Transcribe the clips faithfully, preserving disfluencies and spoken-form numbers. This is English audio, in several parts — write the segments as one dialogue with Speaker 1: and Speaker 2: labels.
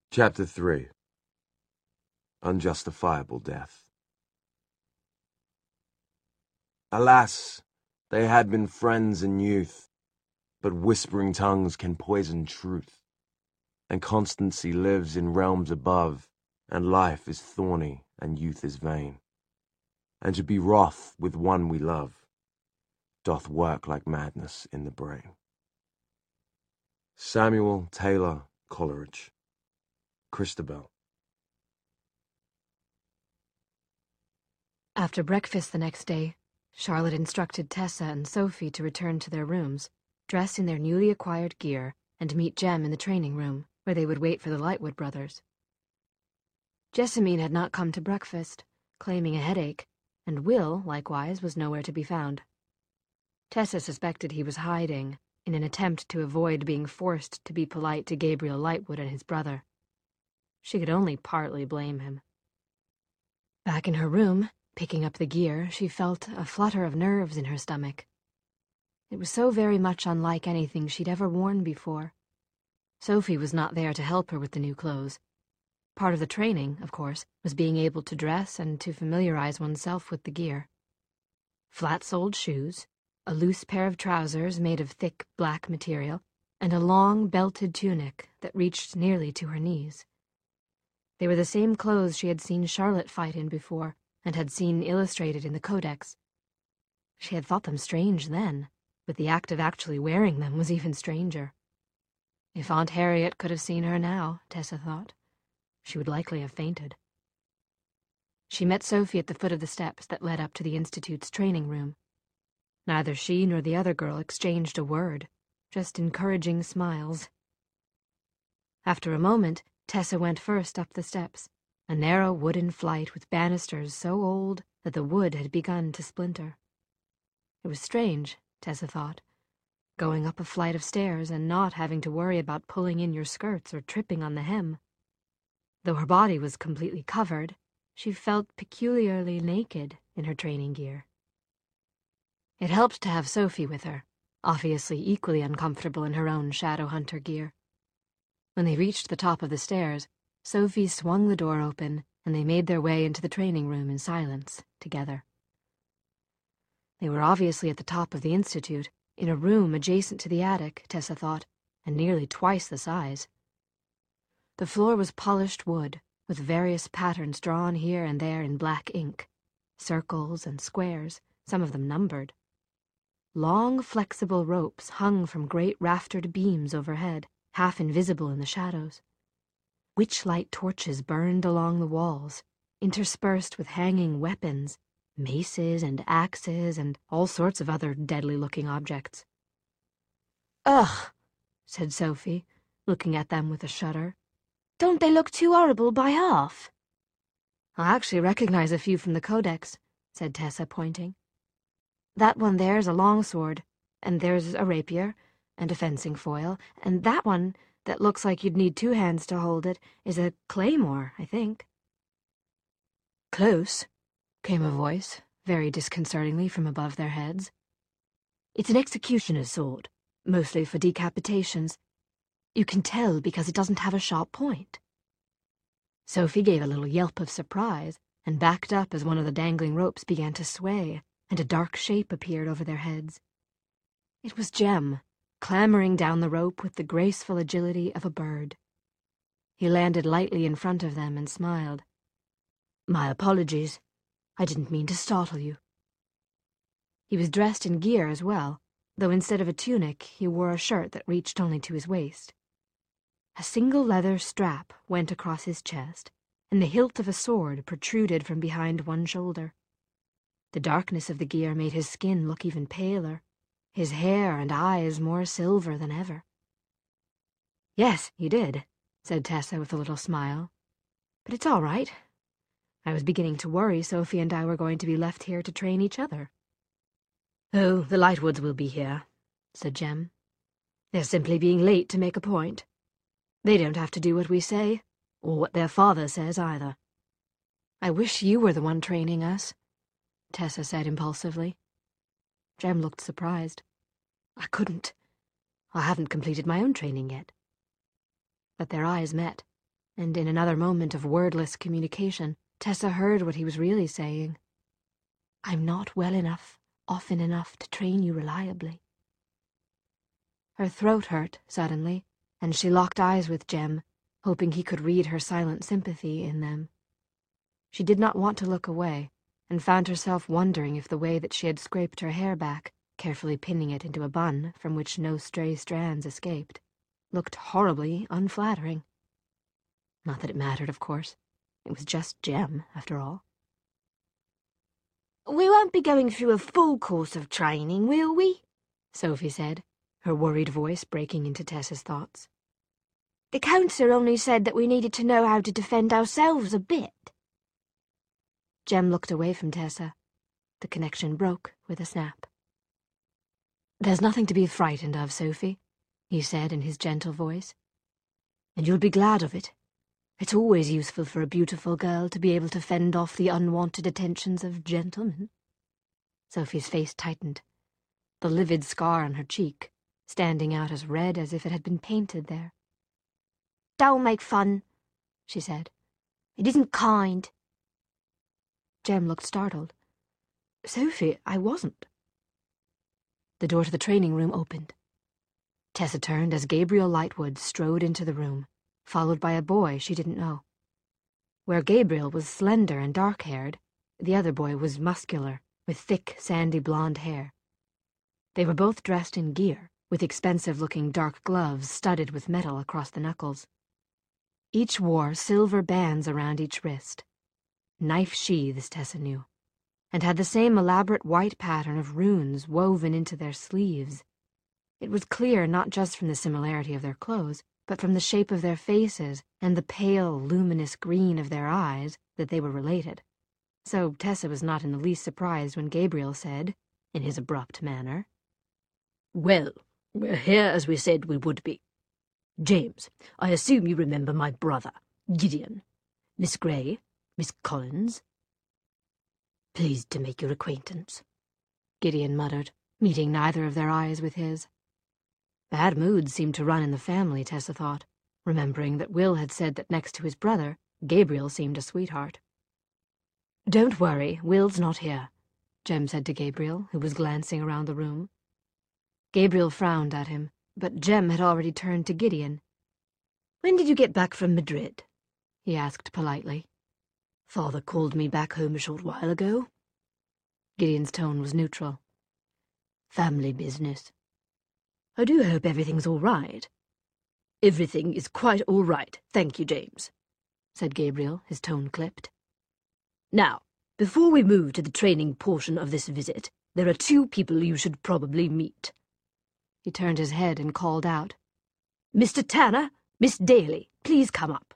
Speaker 1: Chapter three. Unjustifiable Death. Alas, they had been friends in youth, but whispering tongues can poison truth, and constancy lives in realms above, and life is thorny and youth is vain, and to be wroth with one we love doth work like madness in the brain. Samuel Taylor Coleridge. Christabel.
Speaker 2: After breakfast the next day, Charlotte instructed Tessa and Sophie to return to their rooms, dress in their newly acquired gear, and meet Jem in the training room, where they would wait for the Lightwood brothers. Jessamine had not come to breakfast, claiming a headache, and Will, likewise, was nowhere to be found. Tessa suspected he was hiding, in an attempt to avoid being forced to be polite to Gabriel Lightwood and his brother. She could only partly blame him. Back in her room, picking up the gear, she felt a flutter of nerves in her stomach. It was so very much unlike anything she'd ever worn before. Sophie was not there to help her with the new clothes. Part of the training, of course, was being able to dress and to familiarize oneself with the gear. Flat-soled shoes, a loose pair of trousers made of thick black material, and a long belted tunic that reached nearly to her knees. They were the same clothes she had seen Charlotte fight in before, and had seen illustrated in the Codex. She had thought them strange then, but the act of actually wearing them was even stranger. If Aunt Harriet could have seen her now, Tessa thought, she would likely have fainted. She met Sophie at the foot of the steps that led up to the Institute's training room. Neither she nor the other girl exchanged a word, just encouraging smiles. After a moment, Tessa went first up the steps, a narrow wooden flight with banisters so old that the wood had begun to splinter. It was strange, Tessa thought, going up a flight of stairs and not having to worry about pulling in your skirts or tripping on the hem. Though her body was completely covered, she felt peculiarly naked in her training gear. It helped to have Sophie with her, obviously equally uncomfortable in her own shadow hunter gear. When they reached the top of the stairs, Sophie swung the door open, and they made their way into the training room in silence, together. They were obviously at the top of the Institute, in a room adjacent to the attic, Tessa thought, and nearly twice the size. The floor was polished wood, with various patterns drawn here and there in black ink, circles and squares, some of them numbered. Long, flexible ropes hung from great raftered beams overhead, half invisible in the shadows. Witchlight torches burned along the walls, interspersed with hanging weapons, maces and axes and all sorts of other deadly-looking objects. "Ugh," said Sophie, looking at them with a shudder. "Don't they look too horrible by half?" "I actually recognize a few from the Codex," said Tessa, pointing. "That one there's a longsword, and there's a rapier, and a fencing foil, and that one that looks like you'd need two hands to hold it is a claymore, I think." "Close," came a voice, very disconcertingly from above their heads. "It's an executioner's sword, mostly for decapitations. You can tell because it doesn't have a sharp point." Sophie gave a little yelp of surprise and backed up as one of the dangling ropes began to sway, and a dark shape appeared over their heads. It was Jem, clambering down the rope with the graceful agility of a bird. He landed lightly in front of them and smiled. "My apologies. I didn't mean to startle you." He was dressed in gear as well, though instead of a tunic he wore a shirt that reached only to his waist. A single leather strap went across his chest, and the hilt of a sword protruded from behind one shoulder. The darkness of the gear made his skin look even paler, his hair and eyes more silver than ever. "Yes, you did," said Tessa with a little smile. "But it's all right. I was beginning to worry Sophie and I were going to be left here to train each other." "Oh, the Lightwoods will be here," said Jem. "They're simply being late to make a point. They don't have to do what we say, or what their father says either." "I wish you were the one training us," Tessa said impulsively. Jem looked surprised. "I couldn't. I haven't completed my own training yet." But their eyes met, and in another moment of wordless communication, Tessa heard what he was really saying. "I'm not well enough, often enough to train you reliably." Her throat hurt suddenly, and she locked eyes with Jem, hoping he could read her silent sympathy in them. She did not want to look away, and found herself wondering if the way that she had scraped her hair back, carefully pinning it into a bun from which no stray strands escaped, looked horribly unflattering. Not that it mattered, of course. It was just Jem, after all.
Speaker 3: "We won't be going through a full course of training, will we?"
Speaker 2: Sophie said, her worried voice breaking into Tessa's thoughts.
Speaker 3: "The council only said that we needed to know how to defend ourselves a bit."
Speaker 2: Jem looked away from Tessa. The connection broke with a snap. "There's nothing to be frightened of, Sophie," he said in his gentle voice. "And you'll be glad of it. It's always useful for a beautiful girl to be able to fend off the unwanted attentions of gentlemen." Sophie's face tightened, the livid scar on her cheek standing out as red as if it had been painted there.
Speaker 3: "Don't make fun," she said. "It isn't kind."
Speaker 2: Jem looked startled. "Sophie, I wasn't." The door to the training room opened. Tessa turned as Gabriel Lightwood strode into the room, followed by a boy she didn't know. Where Gabriel was slender and dark-haired, the other boy was muscular, with thick, sandy blonde hair. They were both dressed in gear, with expensive-looking dark gloves studded with metal across the knuckles. Each wore silver bands around each wrist. Knife sheaths, Tessa knew, and had the same elaborate white pattern of runes woven into their sleeves. It was clear not just from the similarity of their clothes, but from the shape of their faces and the pale, luminous green of their eyes that they were related. So Tessa was not in the least surprised when Gabriel said, in his abrupt manner,
Speaker 4: "Well, we're here as we said we would be. James, I assume you remember my brother, Gideon. Miss Grey, Miss Collins." "Pleased to make your acquaintance,"
Speaker 2: Gideon muttered, meeting neither of their eyes with his. Bad moods seemed to run in the family, Tessa thought, remembering that Will had said that next to his brother, Gabriel seemed a sweetheart. "Don't worry, Will's not here," Jem said to Gabriel, who was glancing around the room. Gabriel frowned at him, but Jem had already turned to Gideon.
Speaker 4: "When did you get back from Madrid?"
Speaker 2: he asked politely.
Speaker 4: "Father called me back home a short while ago."
Speaker 2: Gideon's tone was neutral.
Speaker 4: "Family business. I do hope everything's all right." "Everything is quite all right, thank you, James," said Gabriel, his tone clipped. "Now, before we move to the training portion of this visit, there are two people you should probably meet."
Speaker 2: He turned his head and called out,
Speaker 4: "Mister Tanner, Miss Daly, please come up."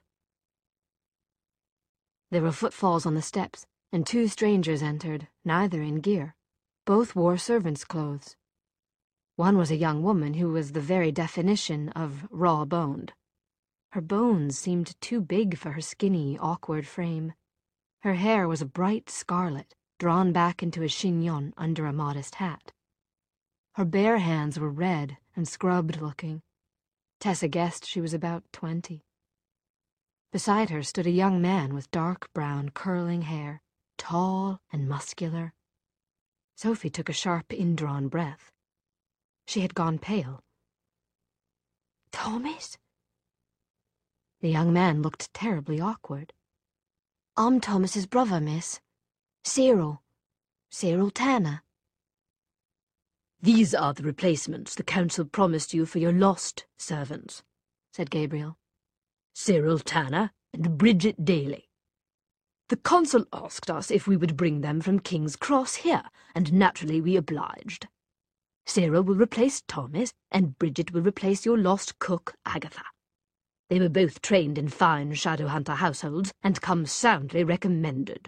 Speaker 2: There were footfalls on the steps, and two strangers entered, neither in gear. Both wore servants' clothes. One was a young woman who was the very definition of raw-boned. Her bones seemed too big for her skinny, awkward frame. Her hair was a bright scarlet, drawn back into a chignon under a modest hat. Her bare hands were red and scrubbed-looking. Tessa guessed she was about twenty. Beside her stood a young man with dark brown curling hair, tall and muscular. Sophie took a sharp indrawn breath. She had gone pale.
Speaker 3: "Thomas?"
Speaker 2: The young man looked terribly awkward.
Speaker 3: "I'm Thomas's brother, miss. Cyril. Cyril Tanner."
Speaker 4: "These are the replacements the council promised you for your lost servants," said Gabriel. "Cyril Tanner and Bridget Daly. The consul asked us if we would bring them from King's Cross here, and naturally we obliged. Cyril will replace Thomas, and Bridget will replace your lost cook, Agatha. They were both trained in fine Shadowhunter households, and come soundly recommended."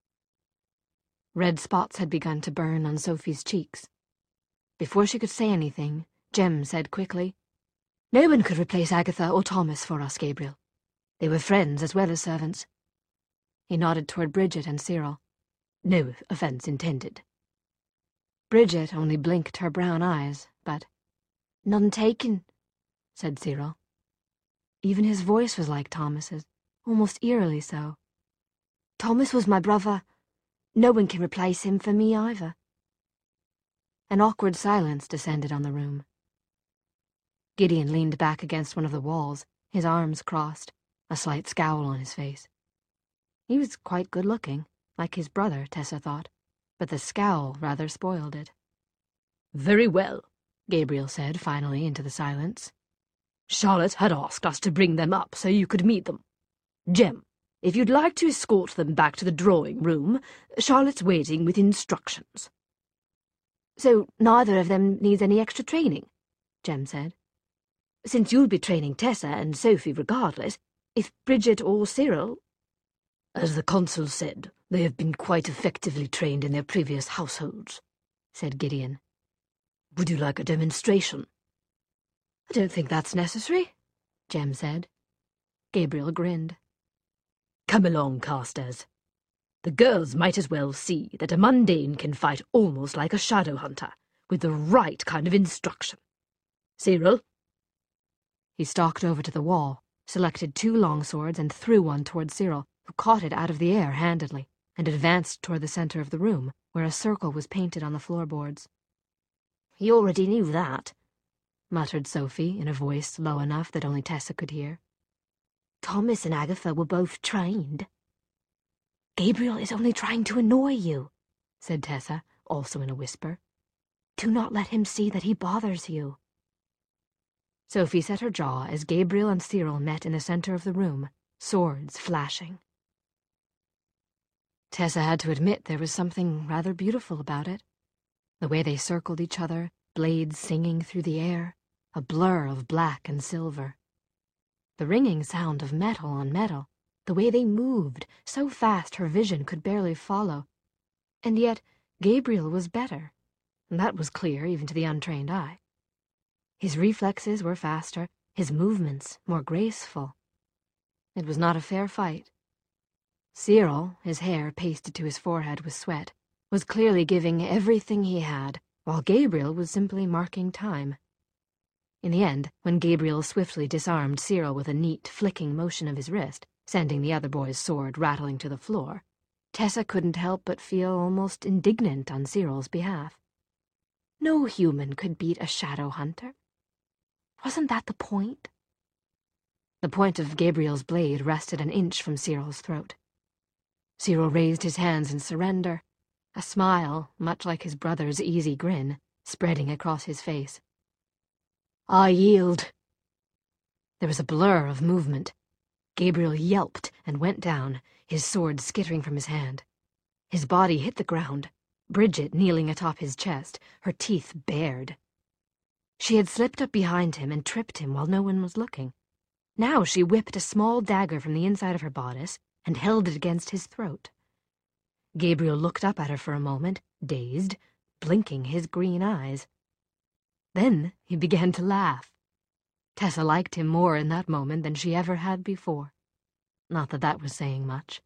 Speaker 2: Red spots had begun to burn on Sophie's cheeks. Before she could say anything, Jem said quickly, "No one could replace Agatha or Thomas for us, Gabriel. They were friends as well as servants." He nodded toward Bridget and Cyril.
Speaker 4: "No offense intended."
Speaker 2: Bridget only blinked her brown eyes, but
Speaker 3: "None taken,"
Speaker 2: said Cyril. Even his voice was like Thomas's, almost eerily so.
Speaker 3: Thomas was my brother. No one can replace him for me either.
Speaker 2: An awkward silence descended on the room. Gideon leaned back against one of the walls, his arms crossed, a slight scowl on his face. He was quite good-looking, like his brother, Tessa thought, but the scowl rather spoiled it.
Speaker 4: "Very well,"
Speaker 2: Gabriel said finally into the silence.
Speaker 4: "Charlotte had asked us to bring them up so you could meet them. Jem, if you'd like to escort them back to the drawing-room, Charlotte's waiting with instructions."
Speaker 2: "So neither of them needs any extra training?" Jem said.
Speaker 4: "Since you'll be training Tessa and Sophie regardless, if Bridget or Cyril—" "As the consul said, they have been quite effectively trained in their previous households," said Gideon. "Would you like a demonstration?"
Speaker 2: "I don't think that's necessary," Jem said. Gabriel grinned.
Speaker 4: "Come along, Carstairs. The girls might as well see that a mundane can fight almost like a shadow hunter, with the right kind of instruction. Cyril?"
Speaker 2: He stalked over to the wall, selected two long swords and threw one toward Cyril, who caught it out of the air handedly, and advanced toward the center of the room, where a circle was painted on the floorboards.
Speaker 3: "He already knew that,"
Speaker 2: muttered Sophie in a voice low enough that only Tessa could hear.
Speaker 3: "Thomas and Agatha were both trained." "Gabriel is only trying to annoy you,"
Speaker 2: said Tessa, also in a whisper.
Speaker 3: "Do not let him see that he bothers you."
Speaker 2: Sophie set her jaw as Gabriel and Cyril met in the center of the room, swords flashing. Tessa had to admit there was something rather beautiful about it. The way they circled each other, blades singing through the air, a blur of black and silver. The ringing sound of metal on metal, the way they moved, so fast her vision could barely follow. And yet Gabriel was better, and that was clear even to the untrained eye. His reflexes were faster, his movements more graceful. It was not a fair fight. Cyril, his hair pasted to his forehead with sweat, was clearly giving everything he had, while Gabriel was simply marking time. In the end, when Gabriel swiftly disarmed Cyril with a neat, flicking motion of his wrist, sending the other boy's sword rattling to the floor, Tessa couldn't help but feel almost indignant on Cyril's behalf. No human could beat a shadow hunter. Wasn't that the point? The point of Gabriel's blade rested an inch from Cyril's throat. Cyril raised his hands in surrender, a smile, much like his brother's easy grin, spreading across his face. "I yield." There was a blur of movement. Gabriel yelped and went down, his sword skittering from his hand. His body hit the ground, Bridget kneeling atop his chest, her teeth bared. She had slipped up behind him and tripped him while no one was looking. Now she whipped a small dagger from the inside of her bodice and held it against his throat. Gabriel looked up at her for a moment, dazed, blinking his green eyes. Then he began to laugh. Tessa liked him more in that moment than she ever had before. Not that that was saying much.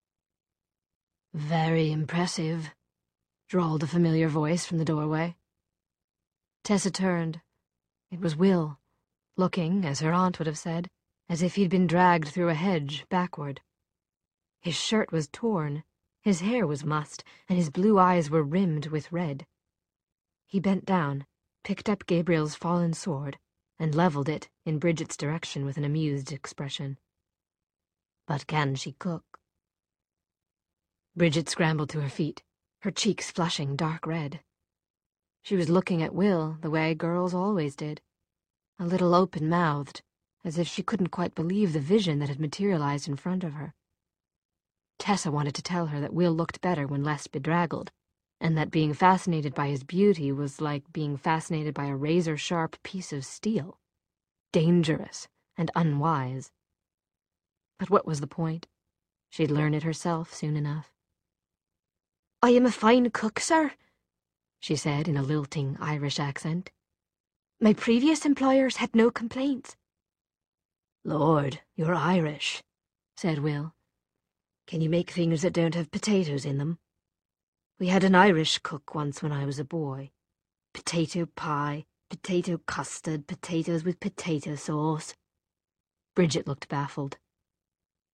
Speaker 2: "Very impressive," drawled a familiar voice from the doorway. Tessa turned. It was Will, looking, as her aunt would have said, as if he'd been dragged through a hedge backward. His shirt was torn, his hair was mussed, and his blue eyes were rimmed with red. He bent down, picked up Gabriel's fallen sword, and leveled it in Bridget's direction with an amused expression. "But can she cook?" Bridget scrambled to her feet, her cheeks flushing dark red. She was looking at Will the way girls always did, a little open-mouthed, as if she couldn't quite believe the vision that had materialized in front of her. Tessa wanted to tell her that Will looked better when less bedraggled, and that being fascinated by his beauty was like being fascinated by a razor-sharp piece of steel, dangerous and unwise. But what was the point? She'd learn it herself soon enough.
Speaker 3: "I am a fine cook, sir,"
Speaker 2: she said in a lilting Irish accent.
Speaker 3: "My previous employers had no complaints."
Speaker 4: "Lord, you're Irish," said Will. "Can you make things that don't have potatoes in them? We had an Irish cook once when I was a boy. Potato pie, potato custard, potatoes with potato sauce."
Speaker 2: Bridget looked baffled.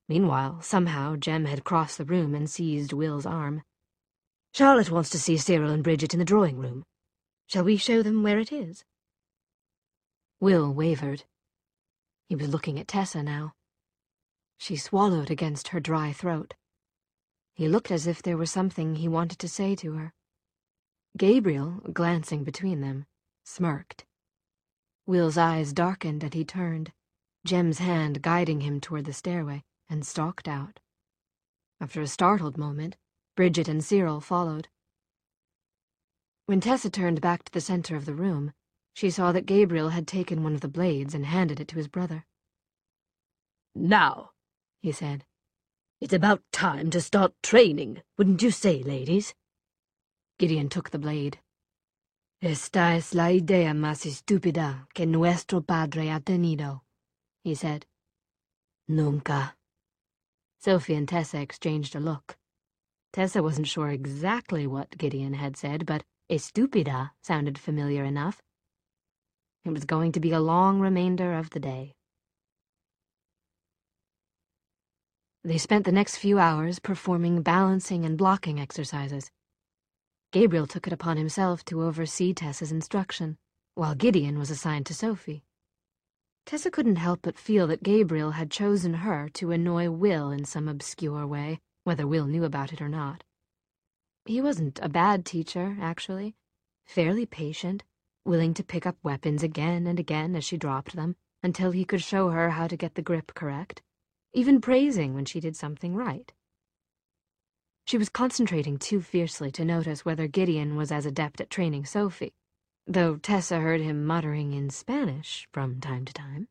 Speaker 2: Meanwhile, somehow, Jem had crossed the room and seized Will's arm. "Charlotte wants to see Cyril and Bridget in the drawing room. Shall we show them where it is?" Will wavered. He was looking at Tessa now. She swallowed against her dry throat. He looked as if there was something he wanted to say to her. Gabriel, glancing between them, smirked. Will's eyes darkened and he turned, Jem's hand guiding him toward the stairway, and stalked out. After a startled moment, Bridget and Cyril followed. When Tessa turned back to the center of the room, she saw that Gabriel had taken one of the blades and handed it to his brother.
Speaker 4: "Now," he said, "it's about time to start training, wouldn't you say, ladies?"
Speaker 2: Gideon took the blade. "Esta es la idea más estúpida que nuestro padre ha tenido," he said. "Nunca." Sophie and Tessa exchanged a look. Tessa wasn't sure exactly what Gideon had said, but estúpida sounded familiar enough. It was going to be a long remainder of the day. They spent the next few hours performing balancing and blocking exercises. Gabriel took it upon himself to oversee Tessa's instruction, while Gideon was assigned to Sophie. Tessa couldn't help but feel that Gabriel had chosen her to annoy Will in some obscure way, whether Will knew about it or not. He wasn't a bad teacher, actually, fairly patient, willing to pick up weapons again and again as she dropped them, until he could show her how to get the grip correct, even praising when she did something right. She was concentrating too fiercely to notice whether Gideon was as adept at training Sophie, though Tessa heard him muttering in Spanish from time to time.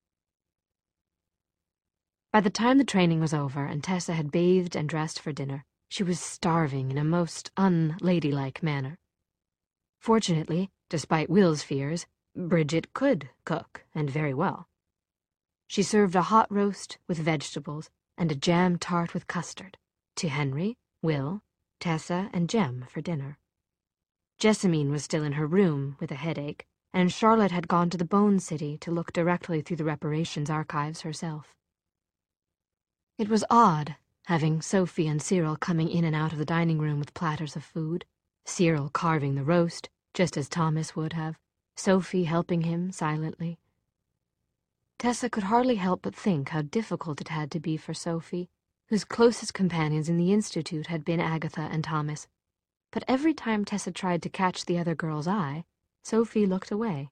Speaker 2: By the time the training was over and Tessa had bathed and dressed for dinner, she was starving in a most unladylike manner. Fortunately, despite Will's fears, Bridget could cook, and very well. She served a hot roast with vegetables and a jam tart with custard to Henry, Will, Tessa, and Jem for dinner. Jessamine was still in her room with a headache, and Charlotte had gone to the Bone City to look directly through the reparations archives herself. It was odd, having Sophie and Cyril coming in and out of the dining room with platters of food, Cyril carving the roast, just as Thomas would have, Sophie helping him silently. Tessa could hardly help but think how difficult it had to be for Sophie, whose closest companions in the Institute had been Agatha and Thomas. But every time Tessa tried to catch the other girl's eye, Sophie looked away.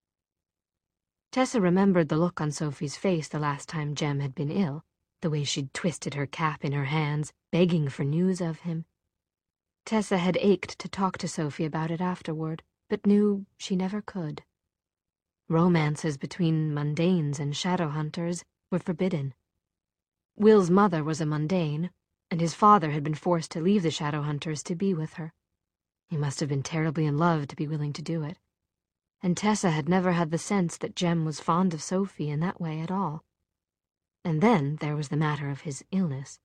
Speaker 2: Tessa remembered the look on Sophie's face the last time Jem had been ill, the way she'd twisted her cap in her hands, begging for news of him. Tessa had ached to talk to Sophie about it afterward, but knew she never could. Romances between mundanes and shadow hunters were forbidden. Will's mother was a mundane, and his father had been forced to leave the shadow hunters to be with her. He must have been terribly in love to be willing to do it. And Tessa had never had the sense that Jem was fond of Sophie in that way at all. And then there was the matter of his illness.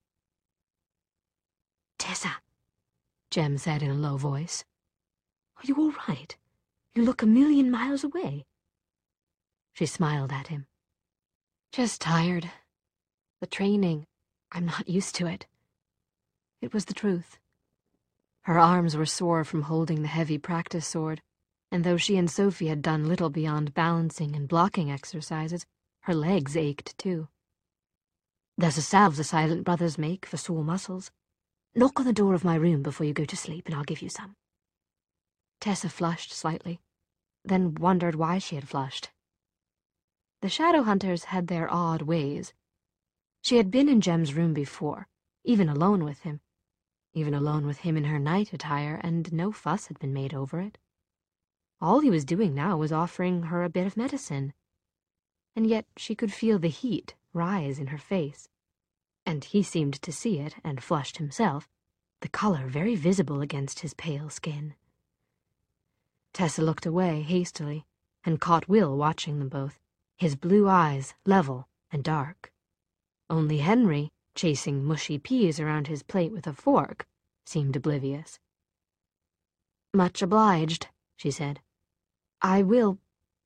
Speaker 3: "Tessa,"
Speaker 2: Jem said in a low voice.
Speaker 3: "are you all right? You look a million miles away."
Speaker 2: She smiled at him. "Just tired. The training. I'm not used to it." It was the truth. Her arms were sore from holding the heavy practice sword, and though she and Sophie had done little beyond balancing and blocking exercises, her legs ached too. "There's a salve the Silent Brothers make for sore muscles. Knock on the door of my room before you go to sleep and I'll give you some." Tessa flushed slightly, then wondered why she had flushed. The shadow hunters had their odd ways. She had been in Jem's room before, even alone with him, even alone with him in her night attire, and no fuss had been made over it. All he was doing now was offering her a bit of medicine, and yet she could feel the heat rise in her face, and he seemed to see it and flushed himself, the color very visible against his pale skin. Tessa looked away hastily and caught Will watching them both, his blue eyes level and dark. Only Henry, chasing mushy peas around his plate with a fork, seemed oblivious. "Much obliged," she said. "I will—"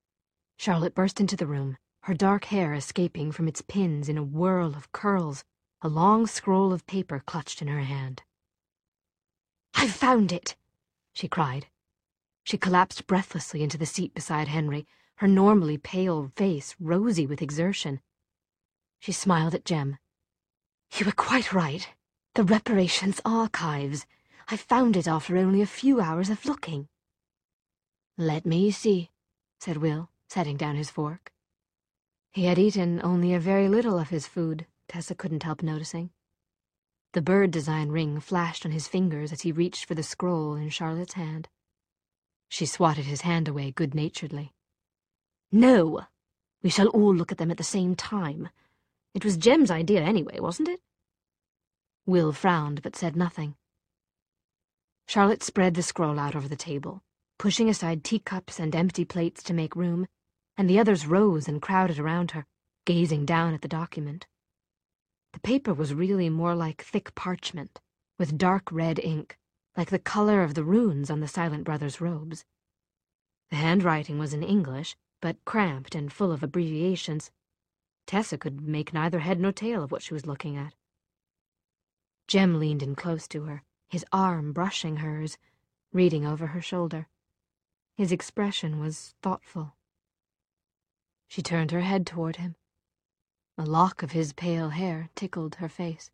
Speaker 2: Charlotte burst into the room, her dark hair escaping from its pins in a whirl of curls, a long scroll of paper clutched in her hand.
Speaker 3: "I've found it!"
Speaker 2: she cried. She collapsed breathlessly into the seat beside Henry, her normally pale face rosy with exertion. She smiled at Jem.
Speaker 3: "You were quite right. The Reparations Archives. I found it after only a few hours of looking."
Speaker 2: "Let me see," said Will, setting down his fork. He had eaten only a very little of his food, Tessa couldn't help noticing. The bird design ring flashed on his fingers as he reached for the scroll in Charlotte's hand. She swatted his hand away good-naturedly.
Speaker 3: "No! We shall all look at them at the same time. It was Jem's idea anyway, wasn't it?"
Speaker 2: Will frowned but said nothing. Charlotte spread the scroll out over the table, pushing aside teacups and empty plates to make room, and the others rose and crowded around her, gazing down at the document. The paper was really more like thick parchment, with dark red ink, like the color of the runes on the Silent Brothers' robes. The handwriting was in English, but cramped and full of abbreviations. Tessa could make neither head nor tail of what she was looking at. Jem leaned in close to her, his arm brushing hers, reading over her shoulder. His expression was thoughtful. She turned her head toward him. A lock of his pale hair tickled her face.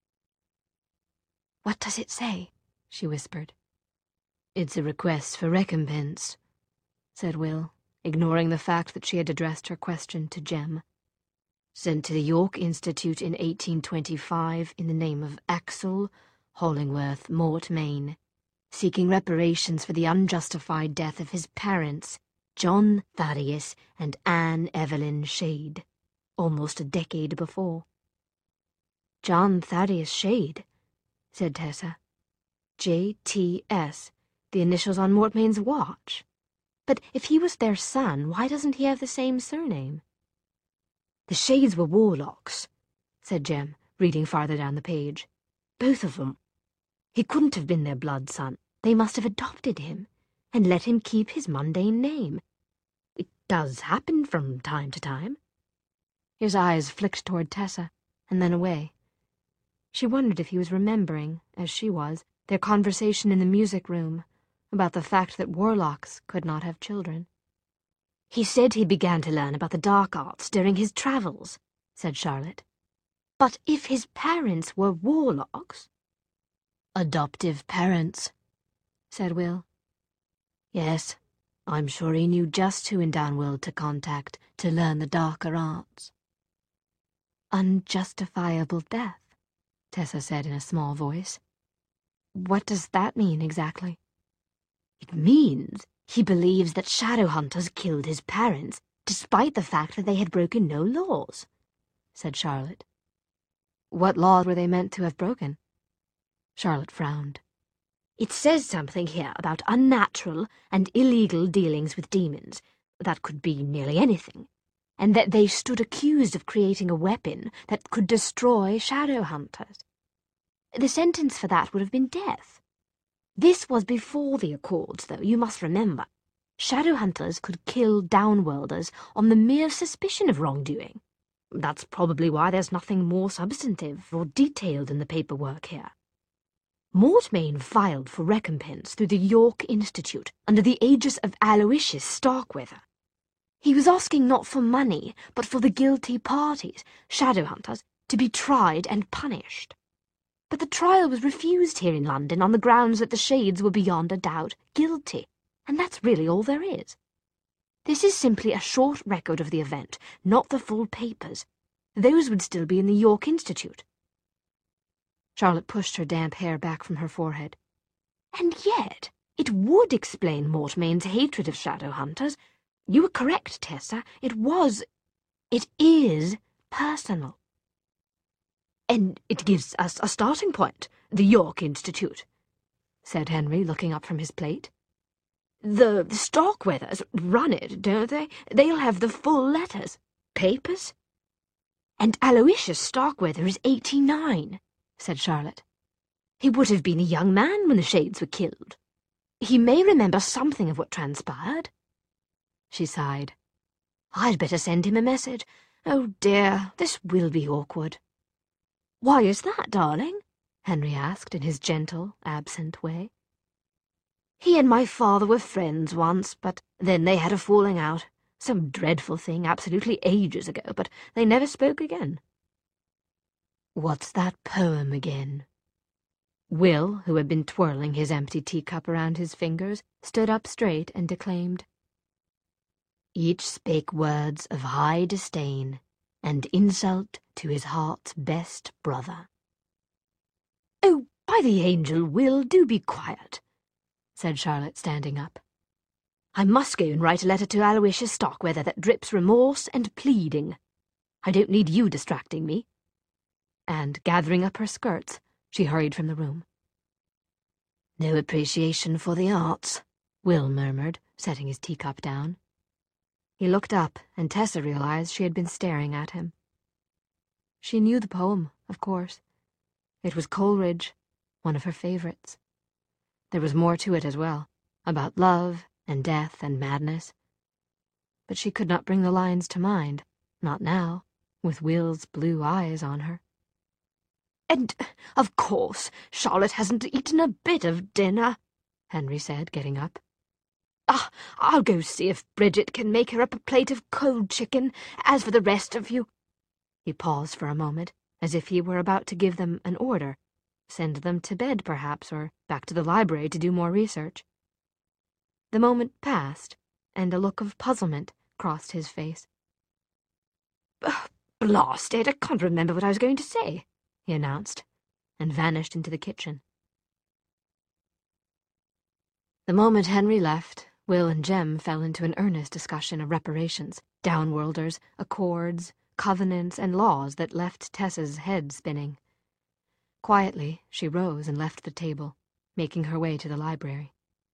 Speaker 3: "What does it say?"
Speaker 2: she whispered. "It's a request for recompense," said Will, ignoring the fact that she had addressed her question to Jem. "Sent to the York Institute in eighteen twenty-five in the name of Axel Hollingworth Mortmain, seeking reparations for the unjustified death of his parents, John Thaddeus and Anne Evelyn Shade, almost a decade before."
Speaker 3: "John Thaddeus Shade," said Tessa.
Speaker 2: J T S, the initials on Mortmain's watch. But if he was their son, why doesn't he have the same surname?
Speaker 3: "The Shades were warlocks,"
Speaker 2: said Jem, reading farther down the page.
Speaker 3: "Both of them. He couldn't have been their blood son. They must have adopted him and let him keep his mundane name. It does happen from time to time."
Speaker 2: His eyes flicked toward Tessa, and then away. She wondered if he was remembering, as she was, their conversation in the music room about the fact that warlocks could not have children.
Speaker 3: "He said he began to learn about the dark arts during his travels," said Charlotte. "But if his parents were warlocks—"
Speaker 2: "Adoptive parents," said Will. "Yes, I'm sure he knew just who in Downworld to contact to learn the darker arts."
Speaker 3: "Unjustifiable death,"
Speaker 2: Tessa said in a small voice. "What does that mean exactly?"
Speaker 3: "It means he believes that Shadowhunters killed his parents, despite the fact that they had broken no laws," said Charlotte.
Speaker 2: "What law were they meant to have broken?" Charlotte frowned.
Speaker 3: "It says something here about unnatural and illegal dealings with demons. That could be nearly anything. And that they stood accused of creating a weapon that could destroy Shadowhunters. The sentence for that would have been death. This was before the Accords, though, you must remember. Shadowhunters could kill Downworlders on the mere suspicion of wrongdoing. That's probably why there's nothing more substantive or detailed in the paperwork here. Mortmain filed for recompense through the York Institute under the aegis of Aloysius Starkweather. He was asking not for money, but for the guilty parties, Shadowhunters, to be tried and punished. But the trial was refused here in London on the grounds that the Shades were beyond a doubt guilty, and that's really all there is. This is simply a short record of the event, not the full papers. Those would still be in the York Institute."
Speaker 2: Charlotte pushed her damp hair back from her forehead.
Speaker 3: "And yet, it would explain Mortmain's hatred of Shadowhunters. You were correct, Tessa. It was, it is, personal." "And it gives us a starting point, the York Institute," said Henry, looking up from his plate. The, the Starkweathers run it, don't they? They'll have the full letters. Papers?" "And Aloysius Starkweather is eighty-nine," said Charlotte. "He would have been a young man when the Shades were killed. He may remember something of what transpired." She sighed. "I'd better send him a message. Oh dear, this will be awkward." Why is that, darling? Henry asked in his gentle, absent way. He and my father were friends once, but then they had a falling out. Some dreadful thing, absolutely ages ago, but they never spoke again. What's that poem again? Will, who had been twirling his empty teacup around his fingers, stood up straight and declaimed. Each spake words of high disdain, and insult to his heart's best brother. Oh, by the angel, Will, do be quiet, said Charlotte, standing up. I must go and write a letter to Aloysius Starkweather that drips remorse and pleading. I don't need you distracting me. And, gathering up her skirts, she hurried from the room. No appreciation for the arts, Will murmured, setting his teacup down. He looked up, and Tessa realized she had been staring at him. She knew the poem, of course. It was Coleridge, one of her favorites. There was more to it as well, about love and death and madness. But she could not bring the lines to mind, not now, with Will's blue eyes on her. And, of course, Charlotte hasn't eaten a bit of dinner, Henry said, getting up. Ah, I'll go see if Bridget can make her up a plate of cold chicken. As for the rest of you— He paused for a moment, as if he were about to give them an order, send them to bed, perhaps, or back to the library to do more research. The moment passed, and a look of puzzlement crossed his face. Blast it, I can't remember what I was going to say, he announced, and vanished into the kitchen. The moment Henry left, Will and Jem fell into an earnest discussion of reparations, downworlders, accords, covenants, and laws that left Tessa's head spinning. Quietly, she rose and left the table, making her way to the library.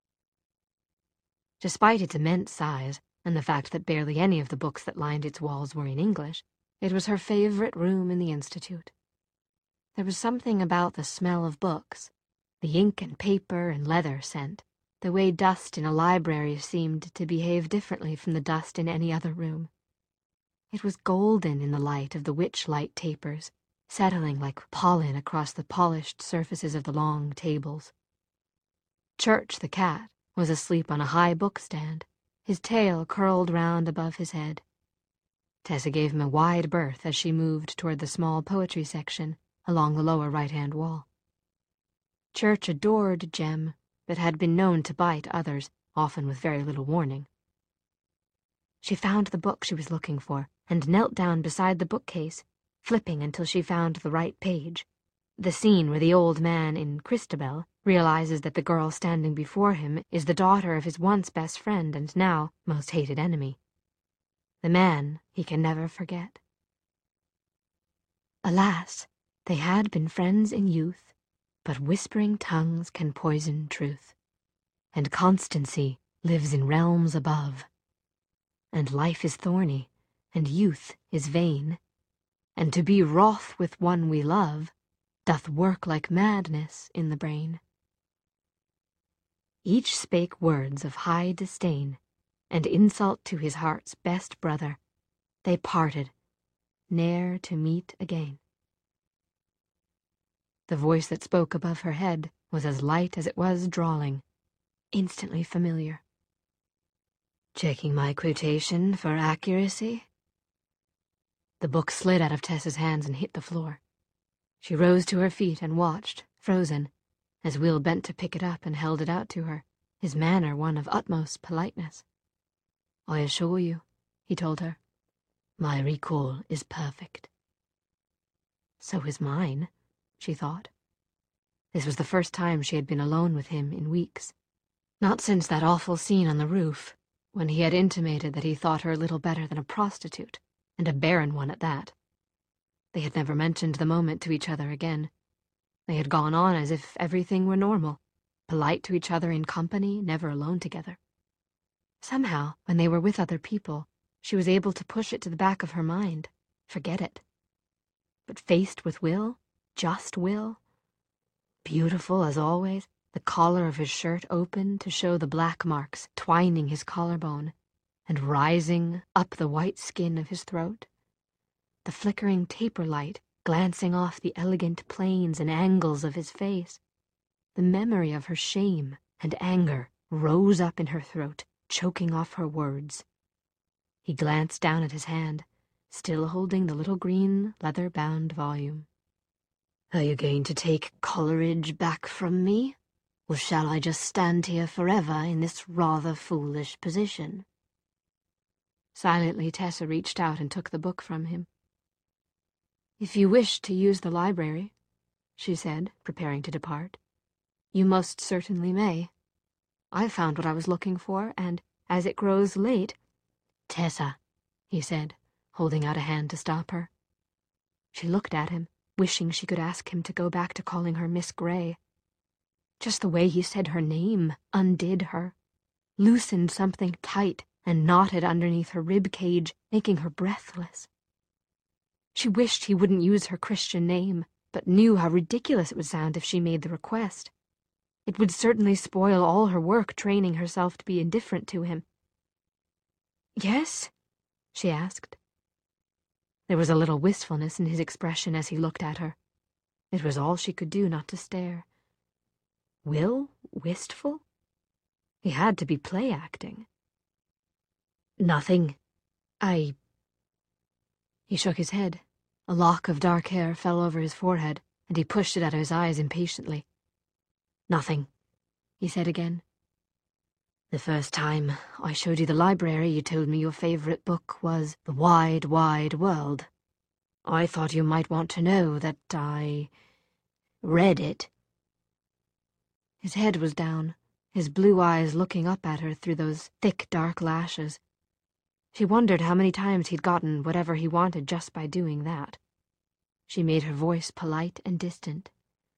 Speaker 3: Despite its immense size, and the fact that barely any of the books that lined its walls were in English, it was her favorite room in the Institute. There was something about the smell of books, the ink and paper and leather scent, the way dust in a library seemed to behave differently from the dust in any other room. It was golden in the light of the witch-light tapers, settling like pollen across the polished surfaces of the long tables. Church the cat was asleep on a high bookstand, his tail curled round above his head. Tessa gave him a wide berth as she moved toward the small poetry section along the lower right-hand wall. Church adored Jem, but had been known to bite others, often with very little warning. She found the book she was looking for and knelt down beside the bookcase, flipping until she found the right page, the scene where the old man in Christabel realizes that the girl standing before him is the daughter of his once best friend and now most hated enemy. The man he can never forget. Alas, they had been friends in youth, but whispering tongues can poison truth, and constancy lives in realms above. And life is thorny, and youth is vain, and to be wroth with one we love doth work like madness in the brain. Each spake words of high disdain, and insult to his heart's best brother. They parted, ne'er to meet again. The voice that spoke above her head was as light as it was drawling, instantly familiar. Checking my quotation for accuracy? The book slid out of Tessa's hands and hit the floor. She rose to her feet and watched, frozen, as Will bent to pick it up and held it out to her, his manner one of utmost politeness. I assure you, he told her, my recall is perfect. So is mine, she thought. This was the first time she had been alone with him in weeks. Not since that awful scene on the roof, when he had intimated that he thought her little better than a prostitute, and a barren one at that. They had never mentioned the moment to each other again. They had gone on as if everything were normal, polite to each other in company, never alone together. Somehow, when they were with other people, she was able to push it to the back of her mind, forget it. But faced with Will, just Will, beautiful as always, the collar of his shirt open to show the black marks twining his collarbone and rising up the white skin of his throat, the flickering taper light
Speaker 2: glancing off the elegant planes and angles of his face. The memory of her shame and anger rose up in her throat, choking off her words. He glanced down at his hand, still holding the little green, leather-bound volume. "Are you going to take Coleridge back from me? Or shall I just stand here forever in this rather foolish position?" Silently, Tessa reached out and took the book from him. "If you wish to use the library," she said, preparing to depart, "you most certainly may. I found what I was looking for, and as it grows late—" "Tessa," he said, holding out a hand to stop her. She looked at him, wishing she could ask him to go back to calling her Miss Grey. Just the way he said her name undid her, loosened something tight and knotted underneath her rib cage, making her breathless. She wished he wouldn't use her Christian name, but knew how ridiculous it would sound if she made the request. It would certainly spoil all her work training herself to be indifferent to him. "Yes?" she asked. There was a little wistfulness in his expression as he looked at her. It was all she could do not to stare. Will wistful? He had to be play-acting. "Nothing. I—" He shook his head. A lock of dark hair fell over his forehead, and he pushed it out of his eyes impatiently. "Nothing," he said again. "The first time I showed you the library, you told me your favorite book was The Wide, Wide World. I thought you might want to know that I read it." His head was down, his blue eyes looking up at her through those thick, dark lashes. She wondered how many times he'd gotten whatever he wanted just by doing that. She made her voice polite and distant.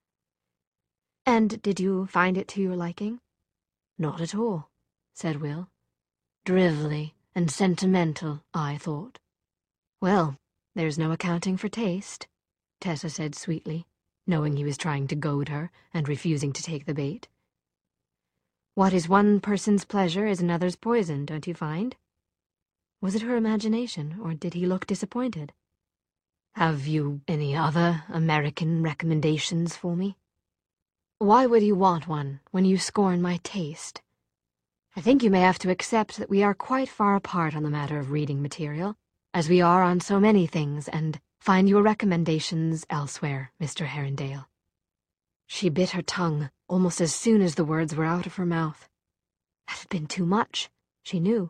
Speaker 2: "And did you find it to your liking?" "Not at all," said Will. "Drivelly and sentimental, I thought." "Well, there's no accounting for taste," Tessa said sweetly, knowing he was trying to goad her and refusing to take the bait. "What is one person's pleasure is another's poison, don't you find?" Was it her imagination, or did he look disappointed? "Have you any other American recommendations for me?" "Why would you want one when you scorn my taste? I think you may have to accept that we are quite far apart on the matter of reading material, as we are on so many things, and find your recommendations elsewhere, Mister Herondale." She bit her tongue almost as soon as the words were out of her mouth. That had been too much, she knew.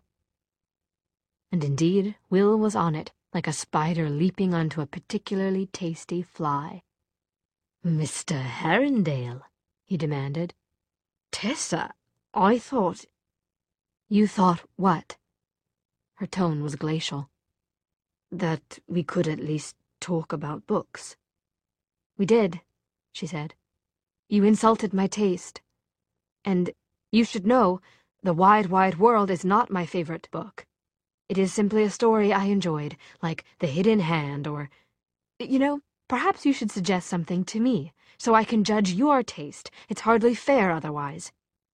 Speaker 2: And indeed, Will was on it, like a spider leaping onto a particularly tasty fly. "Mister Herondale," he demanded. "Tessa, I thought—" "You thought what?" Her tone was glacial. "That we could at least talk about books." "We did," she said. "You insulted my taste. And you should know, The Wide, Wide World is not my favorite book. It is simply a story I enjoyed, like The Hidden Hand, or... You know, perhaps you should suggest something to me, so I can judge your taste. It's hardly fair otherwise."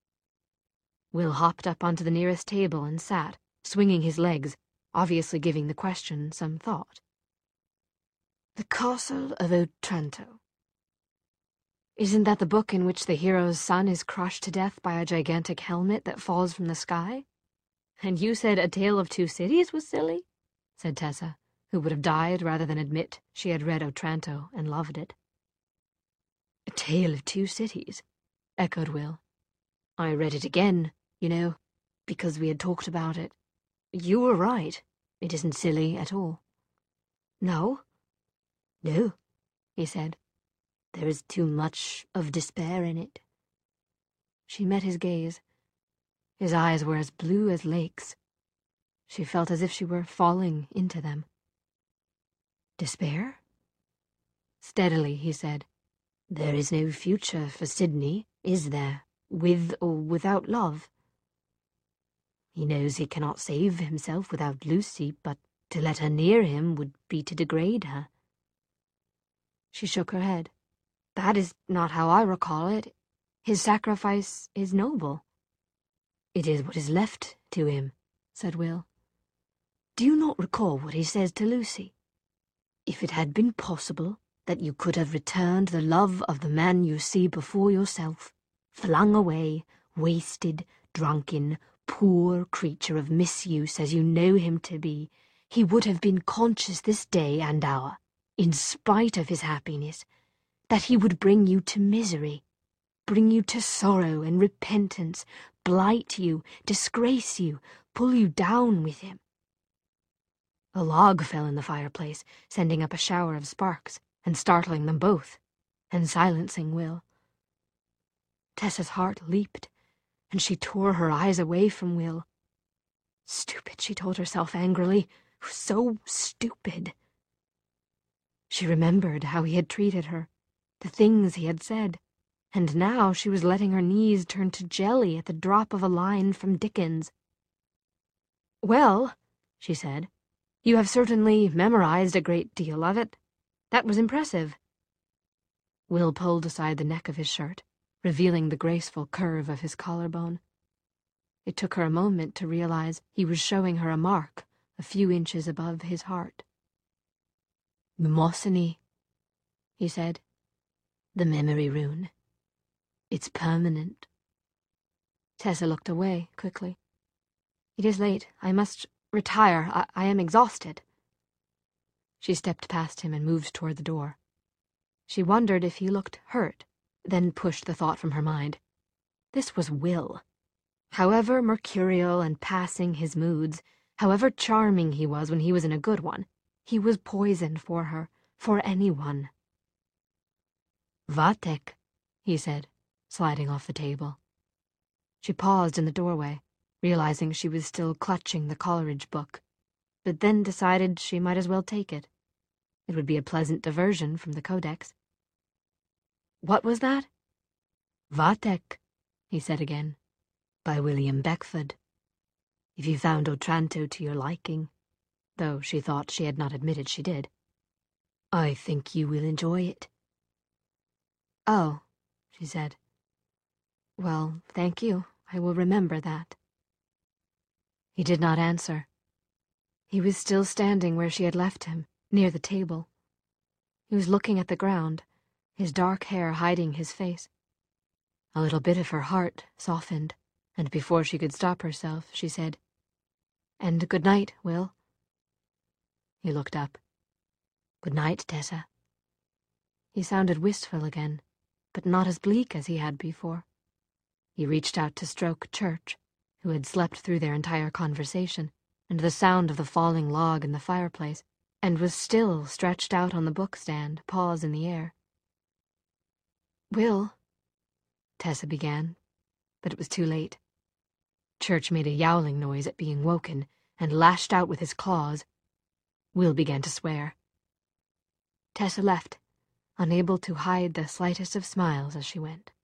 Speaker 2: Will hopped up onto the nearest table and sat, swinging his legs, obviously giving the question some thought. "The Castle of Otranto. Isn't that the book in which the hero's son is crushed to death by a gigantic helmet that falls from the sky? And you said A Tale of Two Cities was silly?" said Tessa, who would have died rather than admit she had read Otranto and loved it. "A Tale of Two Cities," echoed Will. "I read it again, you know, because we had talked about it. You were right. It isn't silly at all." "No?" "No," he said. "There is too much of despair in it." She met his gaze. His eyes were as blue as lakes. She felt as if she were falling into them. "Despair?" Steadily, he said, "There is no future for Sidney, is there, with or without love? He knows he cannot save himself without Lucy, but to let her near him would be to degrade her." She shook her head. "That is not how I recall it. His sacrifice is noble." "It is what is left to him," said Will. "Do you not recall what he says to Lucy? If it had been possible,
Speaker 3: that you could have returned the love of the man you see before yourself, flung away, wasted, drunken, poor creature of misuse as you know him to be, he would have been conscious this day and hour, in spite of his happiness, that he would bring you to misery, bring you to sorrow and repentance, blight you, disgrace you, pull you down with him. A log fell in the fireplace, sending up a shower of sparks, and startling them both, and silencing Will. Tessa's heart leaped, and she tore her eyes away from Will. Stupid, she told herself angrily. So stupid. She remembered how he had treated her, the things he had said, and now she was letting her knees turn to jelly at the drop of a line from Dickens. "Well," she said, "you have certainly memorized a great deal of it. That was impressive." Will pulled aside the neck of his shirt, revealing the graceful curve of his collarbone. It took her a moment to realize he was showing her a mark a few inches above his heart. "Mnemosyne," he said. "The memory rune. It's permanent." Tessa looked away quickly. "It is late. I must retire. I, I am exhausted." She stepped past him and moved toward the door. She wondered if he looked hurt, then pushed the thought from her mind. This was Will. However mercurial and passing his moods, however charming he was when he was in a good one, he was poison for her, for anyone. "Vatek," he said, sliding off the table. She paused in the doorway, realizing she was still clutching the Coleridge book, but then decided she might as well take it. It would be a pleasant diversion from the Codex. "What was that?" "Vatek," he said again, "by William Beckford. If you found Otranto to your liking," though she thought she had not admitted she did, "I think you will enjoy it." "Oh," she said. "Well, thank you. I will remember that." He did not answer. He was still standing where she had left him, near the table. He was looking at the ground, his dark hair hiding his face. A little bit of her heart softened, and before she could stop herself, she said, "And good night, Will." He looked up. "Good night, Tessa." He sounded wistful again, but not as bleak as he had before. He reached out to stroke Church, who had slept through their entire conversation, and the sound of the falling log in the fireplace, and was still stretched out on the bookstand, paws in the air. "Will," Tessa began, but it was too late. Church made a yowling noise at being woken, and lashed out with his claws. Will began to swear. Tessa left, unable to hide the slightest of smiles as she went.